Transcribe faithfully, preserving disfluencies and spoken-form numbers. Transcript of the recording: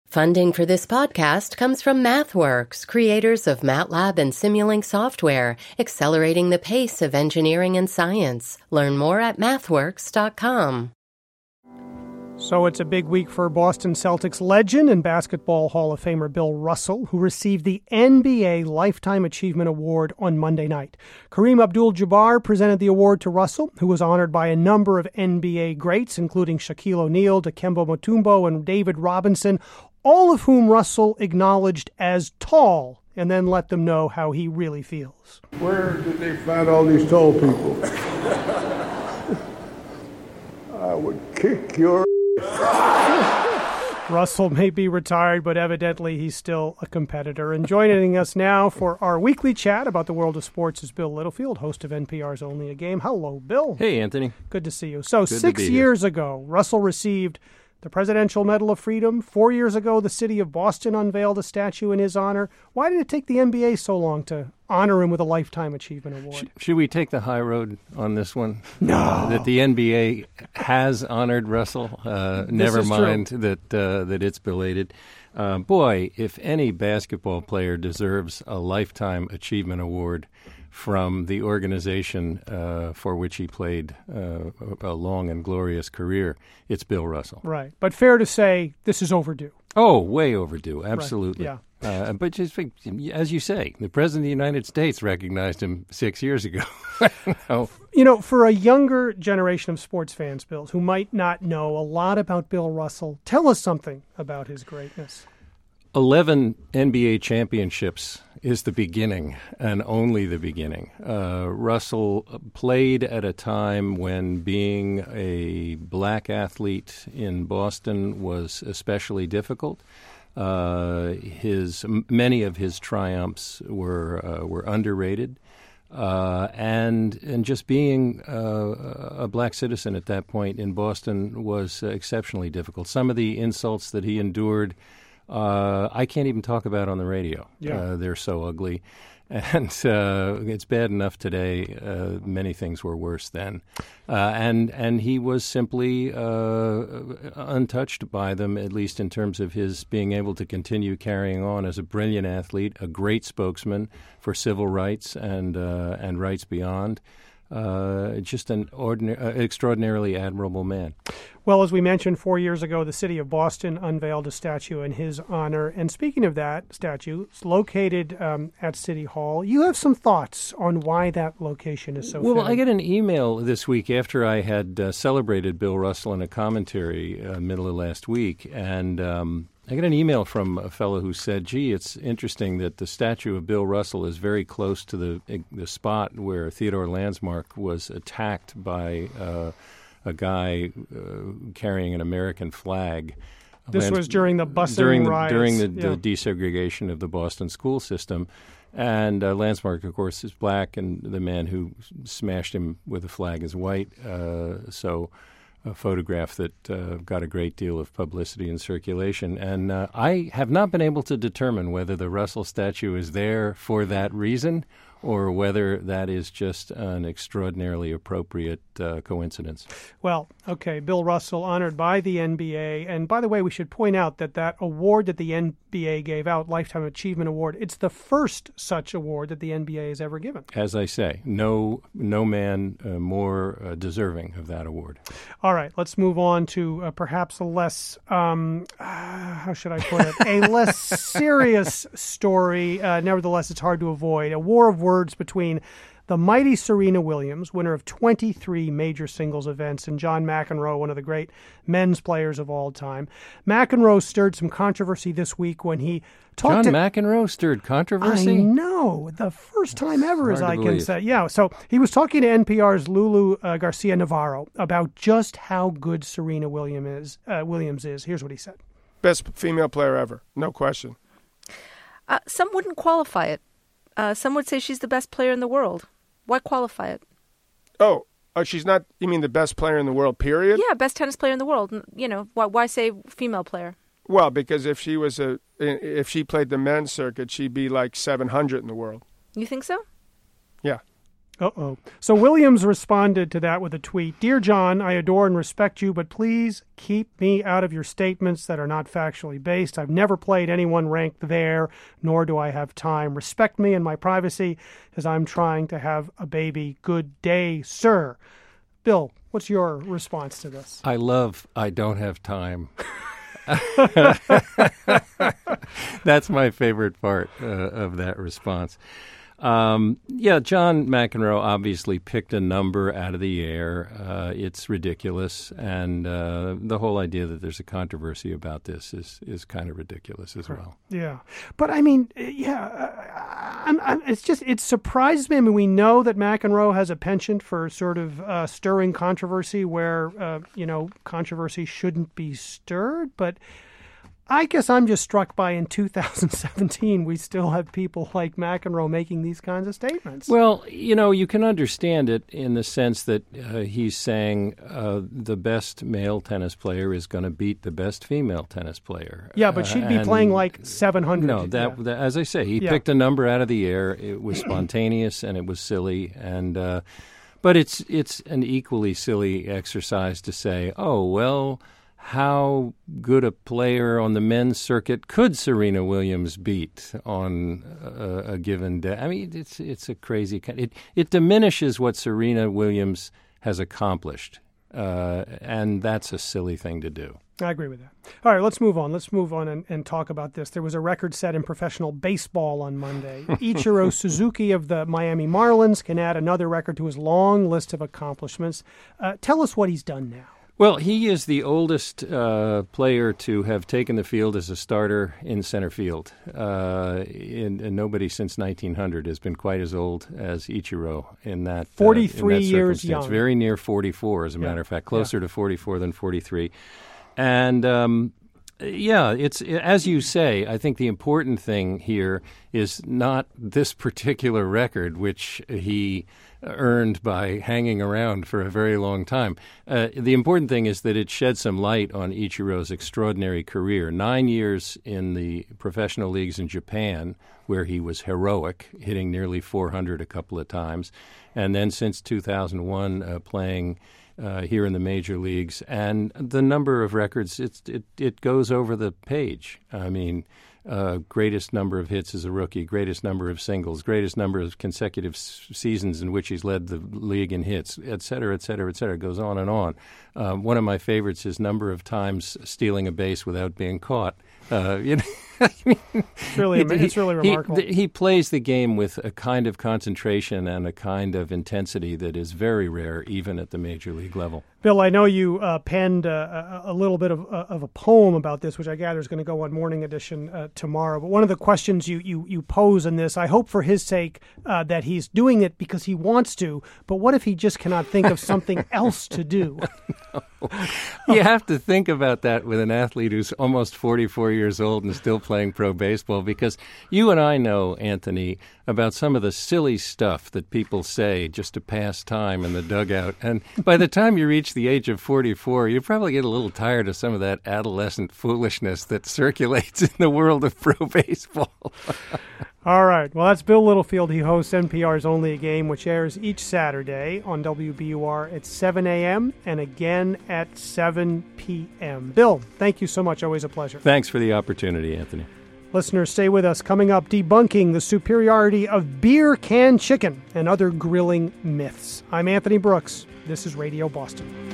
Funding for this podcast comes from MathWorks, creators of MATLAB and Simulink software, accelerating the pace of engineering and science. Learn more at mathworks dot com. So it's a big week for Boston Celtics legend and Basketball Hall of Famer Bill Russell, who received the N B A Lifetime Achievement Award on Monday night. Kareem Abdul-Jabbar presented the award to Russell, who was honored by a number of N B A greats, including Shaquille O'Neal, Dikembe Mutombo, and David Robinson, all of whom Russell acknowledged as tall, and then let them know how he really feels. Where did they find all these tall people? I would kick your Russell may be retired, but evidently he's still a competitor. And joining us now for our weekly chat about the world of sports is Bill Littlefield, host of N P R's Only a Game. Hello, Bill. Hey, Anthony. Good to see you. So Good six years ago, Russell received the Presidential Medal of Freedom. Four years ago, the city of Boston unveiled a statue in his honor. Why did it take the N B A so long to honor him with a Lifetime Achievement Award? Should, should we take the high road on this one? No. Uh, that the N B A has honored Russell. Uh, never mind true. that uh, that it's belated. Uh, boy, if any basketball player deserves a Lifetime Achievement Award from the organization uh, for which he played uh, a long and glorious career, it's Bill Russell. Right. But fair to say, this is overdue. Oh, way overdue. Absolutely. Right. Yeah. Uh, but just as you say, the President of the United States recognized him six years ago. no. You know, for a younger generation of sports fans, Bill, who might not know a lot about Bill Russell, tell us something about his greatness. Eleven N B A championships is the beginning, and only the beginning. Uh, Russell played at a time when being a black athlete in Boston was especially difficult. Uh, his many of his triumphs were uh, were underrated, uh, and and just being uh, a black citizen at that point in Boston was uh, exceptionally difficult. Some of the insults that he endured, Uh, I can't even talk about on the radio. Yeah. Uh, they're so ugly. And uh, it's bad enough today. Uh, many things were worse then. Uh, and and he was simply uh, untouched by them, at least in terms of his being able to continue carrying on as a brilliant athlete, a great spokesman for civil rights and uh, and rights beyond. Uh, just an ordinary, uh, extraordinarily admirable man. Well, as we mentioned, four years ago, the city of Boston unveiled a statue in his honor. And speaking of that statue, it's located um, at City Hall. You have some thoughts on why that location is so Well, fitting. I got an email this week after I had uh, celebrated Bill Russell in a commentary uh, middle of last week, and um, I got an email from a fellow who said, gee, it's interesting that the statue of Bill Russell is very close to the the spot where Theodore Landsmark was attacked by uh, a guy uh, carrying an American flag. This Lands- was during the busing during the, riots. During the, yeah. the desegregation of the Boston school system. And uh, Landsmark, of course, is black, and the man who smashed him with a flag is white. Uh, so... a photograph that uh, got a great deal of publicity and circulation. And uh, I have not been able to determine whether the Russell statue is there for that reason or whether that is just an extraordinarily appropriate uh, coincidence. Well, okay, Bill Russell honored by the N B A. And by the way, we should point out that that award that the N B A gave out, Lifetime Achievement Award, it's the first such award that the N B A has ever given. As I say, no no man uh, more uh, deserving of that award. All right, let's move on to uh, perhaps a less, um, uh, how should I put it, a less serious story. Uh, nevertheless, it's hard to avoid. A war of words between the mighty Serena Williams, winner of twenty-three major singles events, and John McEnroe, one of the great men's players of all time. McEnroe stirred some controversy this week when he talked John to... McEnroe stirred controversy? I know. The first time ever, as Hard I to can believe. say. Yeah, so he was talking to N P R's Lulu uh, Garcia-Navarro about just how good Serena Williams is. Uh, Williams is. Here's what he said. Best female player ever, no question. Uh, some wouldn't qualify it. Uh, some would say she's the best player in the world. Why qualify it? Oh, oh, she's not, you mean the best player in the world, period? Yeah, best tennis player in the world. N- You know, why, why say female player? Well, because if she was a, if she played the men's circuit, she'd be like seven hundred in the world. You think so? Yeah. Uh-oh. So Williams responded to that with a tweet. Dear John, I adore and respect you, but please keep me out of your statements that are not factually based. I've never played anyone ranked there, nor do I have time. Respect me and my privacy as I'm trying to have a baby. Good day, sir. Bill, what's your response to this? I love I don't have time. That's my favorite part uh, of that response. Um, yeah, John McEnroe obviously picked a number out of the air. Uh, it's ridiculous, and uh, the whole idea that there's a controversy about this is, is kind of ridiculous as well. Yeah, but I mean, yeah, I'm, I'm, it's just it surprises me. I mean, we know that McEnroe has a penchant for sort of uh, stirring controversy where uh, you know controversy shouldn't be stirred, but I guess I'm just struck by in two thousand seventeen, we still have people like McEnroe making these kinds of statements. Well, you know, you can understand it in the sense that uh, he's saying uh, the best male tennis player is going to beat the best female tennis player. Yeah, but she'd be uh, playing like seven hundred. No, that, yeah. that as I say, he yeah. picked a number out of the air. It was spontaneous and it was silly, and uh, but it's it's an equally silly exercise to say, oh well, how good a player on the men's circuit could Serena Williams beat on a, a given day? I mean, it's it's a crazy kind. It it diminishes what Serena Williams has accomplished, uh, and that's a silly thing to do. I agree with that. All right, let's move on. Let's move on and, and talk about this. There was a record set in professional baseball on Monday. Ichiro Suzuki of the Miami Marlins can add another record to his long list of accomplishments. Uh, tell us what he's done now. Well, he is the oldest uh, player to have taken the field as a starter in center field. Uh, in, and nobody since nineteen hundred has been quite as old as Ichiro in that forty-three uh, in that years circumstance. young. Very near forty-four, as a yeah. matter of fact, closer yeah. to forty-four than forty-three. And um, yeah, it's as you say, I think the important thing here is not this particular record, which he earned by hanging around for a very long time. Uh, the important thing is that it sheds some light on Ichiro's extraordinary career. Nine years in the professional leagues in Japan, where he was heroic, hitting nearly four hundred a couple of times. And then since two thousand one, uh, playing uh, here in the major leagues. And the number of records, it's, it, it goes over the page. I mean, Uh, greatest number of hits as a rookie, greatest number of singles, greatest number of consecutive s- seasons in which he's led the league in hits, et cetera, et cetera, et cetera. It goes on and on. Uh, one of my favorites is number of times stealing a base without being caught. Uh, you know, I mean, it's really, he, it's really remarkable. He, he plays the game with a kind of concentration and a kind of intensity that is very rare, even at the major league level. Bill, I know you uh, penned uh, a, a little bit of, uh, of a poem about this, which I gather is going to go on Morning Edition uh, tomorrow. But one of the questions you, you, you pose in this, I hope for his sake uh, that he's doing it because he wants to, but what if he just cannot think of something else to do? No. You have to think about that with an athlete who's almost forty-four years old and still playing pro baseball, because you and I know, Anthony, about some of the silly stuff that people say just to pass time in the dugout. And by the time you reach the age of forty-four, you probably get a little tired of some of that adolescent foolishness that circulates in the world of pro baseball. All right. Well, that's Bill Littlefield. He hosts N P R's Only a Game, which airs each Saturday on W B U R at seven a.m. and again at seven p.m. Bill, thank you so much. Always a pleasure. Thanks for the opportunity, Anthony. Listeners, stay with us. Coming up, debunking the superiority of beer can chicken and other grilling myths. I'm Anthony Brooks. This is Radio Boston.